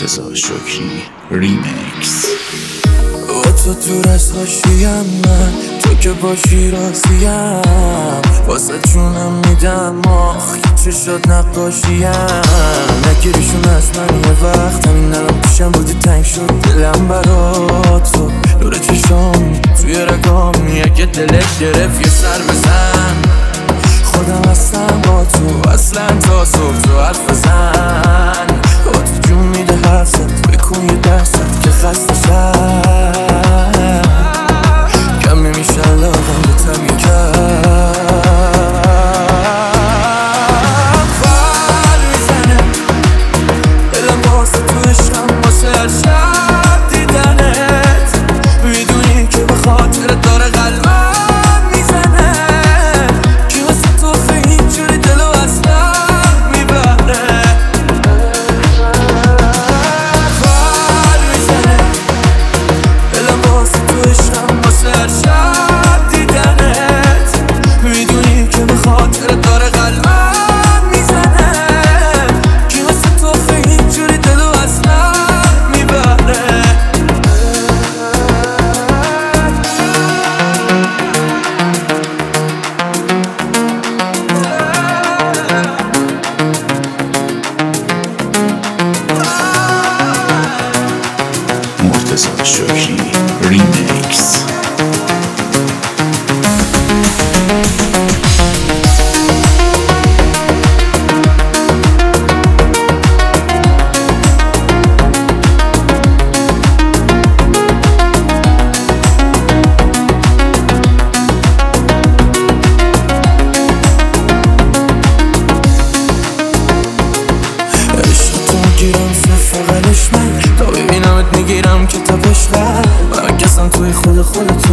مرتضی شکری ریمیکس. با تو دور از حاشیم من، تو که باشی راضیم، واسه جونم میدم آخ چه شد نقاشیم. نگیریشون از من یه وقت، همین الان پیشم بودی تنگ شد دلم برات. تو نور چشام توی رگام، اگه دلت گرفت یه سر بزن. خودم هستم با تو اصلا تا صبح تو حرف بزن. با تو جون میده حرفت، بکن یه درست که خسته شم. کم نمیشه علاقم به تمی کرد. فر میزنه دلم واسه تو عشقم، واسه هر شب دیدنت. میدونی که به خاطر داره قلبم میزنه. کی واسه تو خیلی جوری دلو اصلا میبره. فر میزنه دلم واسه تو عشقم، واسه هر شب دیدنت. میدونی که به خاطر داره قلبم میزنه. کی واسه تو خیلی جوری دلو اصلا میبره. مرتضی شکری ریمیکس. میگیرم فقلش من، تا ببینمت میگیرم که تا بشقر. من کسم توی خود تو